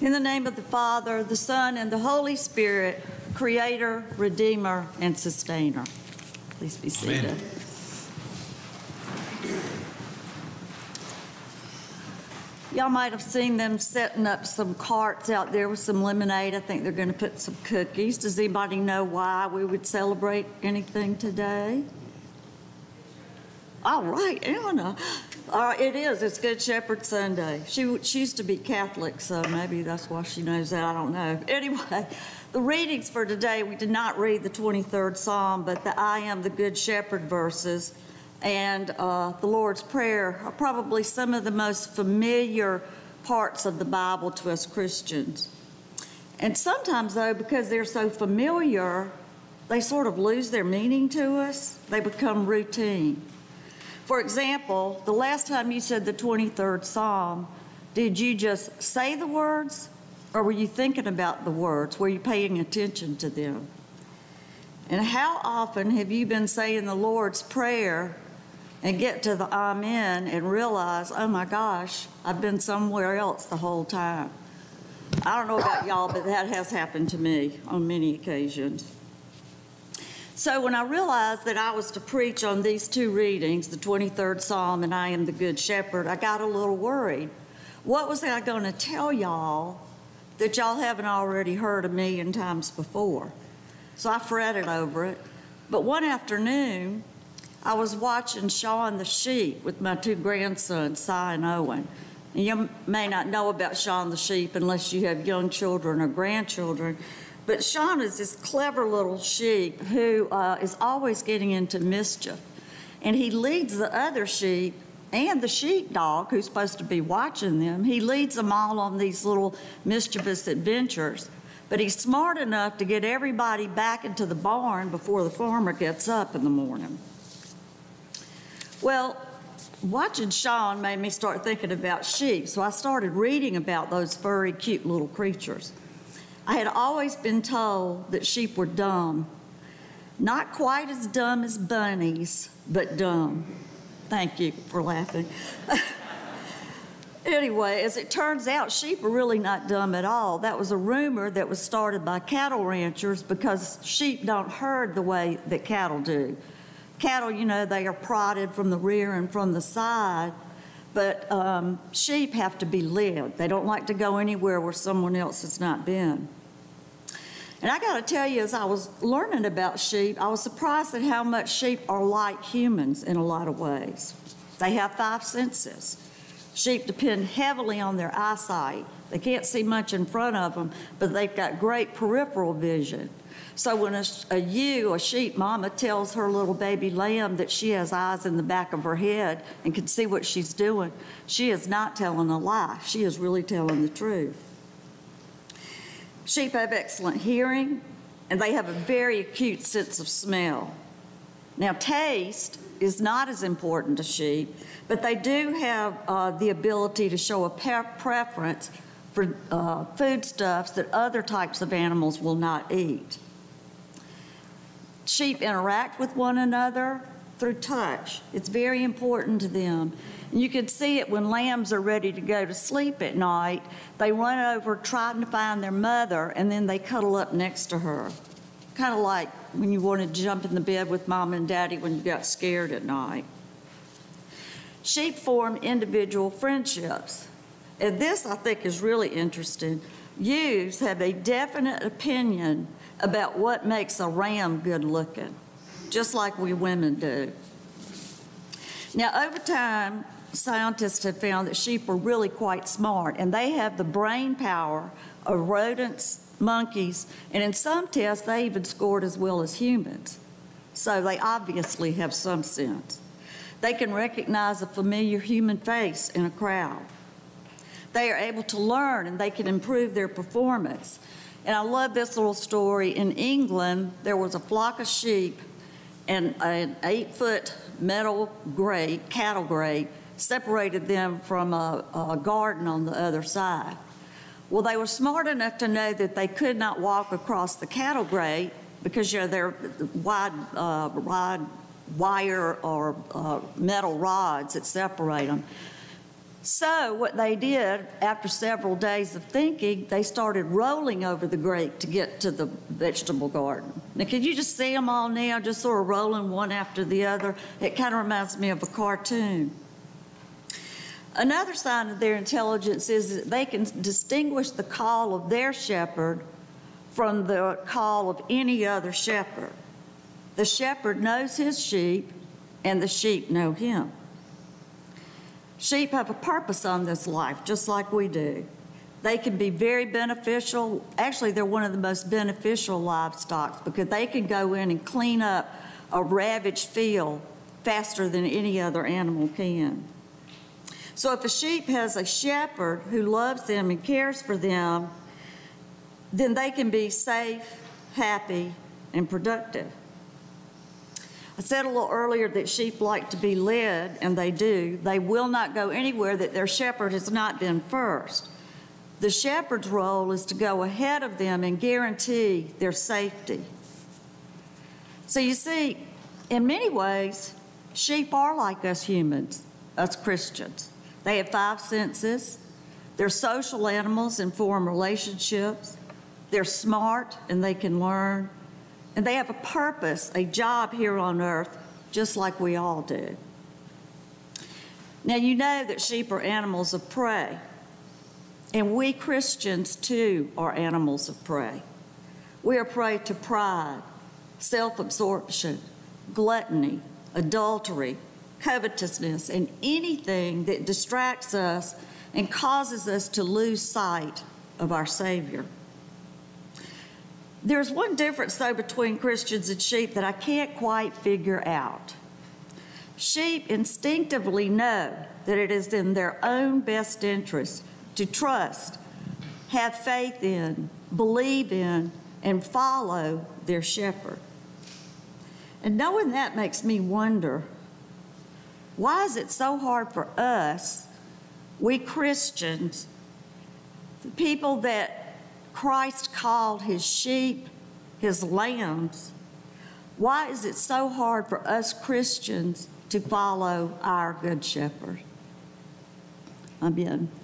In the name of the Father, the Son, and the Holy Spirit, Creator, Redeemer, and Sustainer. Please be seated. Amen. Y'all might have seen them setting up some carts out there with some lemonade. I think they're going to put some cookies. Does anybody know why we would celebrate anything today? All right, Anna. It is. It's Good Shepherd Sunday. She used to be Catholic, so maybe that's why she knows that. I don't know. Anyway, the readings for today, we did not read the 23rd Psalm, but the I am the Good Shepherd verses and the Lord's Prayer are probably some of the most familiar parts of the Bible to us Christians. And sometimes, though, because they're so familiar, they sort of lose their meaning to us. They become routine. For example, the last time you said the 23rd Psalm, did you just say the words, or were you thinking about the words? Were you paying attention to them? And how often have you been saying the Lord's Prayer and get to the Amen and realize, oh my gosh, I've been somewhere else the whole time? I don't know about y'all, but that has happened to me on many occasions. So when I realized that I was to preach on these two readings, the 23rd Psalm and I am the Good Shepherd, I got a little worried. What was I going to tell y'all that y'all haven't already heard 1,000,000 times before? So I fretted over it. But one afternoon, I was watching Shaun the sheep with my two grandsons, Si and Owen. And you may not know about Shaun the sheep unless you have young children or grandchildren. But Shaun is this clever little sheep who is always getting into mischief. And he leads the other sheep and the sheepdog, who's supposed to be watching them, he leads them all on these little mischievous adventures. But he's smart enough to get everybody back into the barn before the farmer gets up in the morning. Well, watching Shaun made me start thinking about sheep, so I started reading about those furry, cute little creatures. I had always been told that sheep were dumb. Not quite as dumb as bunnies, but dumb. Thank you for laughing. Anyway, as it turns out, sheep are really not dumb at all. That was a rumor that was started by cattle ranchers because sheep don't herd the way that cattle do. Cattle, you know, they are prodded from the rear and from the side, but sheep have to be led. They don't like to go anywhere where someone else has not been. And I got to tell you, as I was learning about sheep, I was surprised at how much sheep are like humans in a lot of ways. They have 5 senses. Sheep depend heavily on their eyesight. They can't see much in front of them, but they've got great peripheral vision. So when a sheep mama tells her little baby lamb that she has eyes in the back of her head and can see what she's doing, she is not telling a lie. She is really telling the truth. Sheep have excellent hearing, and they have a very acute sense of smell. Now, taste is not as important to sheep, but they do have the ability to show a preference for foodstuffs that other types of animals will not eat. Sheep interact with one another through touch. It's very important to them. And you can see it when lambs are ready to go to sleep at night. They run over trying to find their mother, and then they cuddle up next to her. Kind of like when you wanted to jump in the bed with mom and daddy when you got scared at night. Sheep form individual friendships. And this, I think, is really interesting. Ewes have a definite opinion about what makes a ram good looking, just like we women do. Now, over time, scientists have found that sheep are really quite smart, and they have the brain power of rodents, monkeys, and in some tests, they even scored as well as humans. So they obviously have some sense. They can recognize a familiar human face in a crowd. They are able to learn, and they can improve their performance. And I love this little story. In England, there was a flock of sheep, and an 8-foot metal grate, cattle grate, separated them from a garden on the other side. Well, they were smart enough to know that they could not walk across the cattle grate because, you know, they're wide wire or metal rods that separate them. So what they did, after several days of thinking, they started rolling over the grate to get to the vegetable garden. Now, can you just see them all now, just sort of rolling one after the other? It kind of reminds me of a cartoon. Another sign of their intelligence is that they can distinguish the call of their shepherd from the call of any other shepherd. The shepherd knows his sheep, and the sheep know him. Sheep have a purpose on this life, just like we do. They can be very beneficial. Actually, they're one of the most beneficial livestock because they can go in and clean up a ravaged field faster than any other animal can. So if a sheep has a shepherd who loves them and cares for them, then they can be safe, happy, and productive. I said a little earlier that sheep like to be led, and they do. They will not go anywhere that their shepherd has not been first. The shepherd's role is to go ahead of them and guarantee their safety. So you see, in many ways, sheep are like us humans, us Christians. They have 5 senses. They're social animals and form relationships. They're smart and they can learn. And they have a purpose, a job here on earth, just like we all do. Now, you know that sheep are animals of prey. And we Christians, too, are animals of prey. We are prey to pride, self-absorption, gluttony, adultery, covetousness, and anything that distracts us and causes us to lose sight of our Savior. There's one difference, though, between Christians and sheep that I can't quite figure out. Sheep instinctively know that it is in their own best interest to trust, have faith in, believe in, and follow their shepherd. And knowing that makes me wonder, why is it so hard for us, we Christians, the people that Christ called his sheep, his lambs, why is it so hard for us Christians to follow our good shepherd? Amen.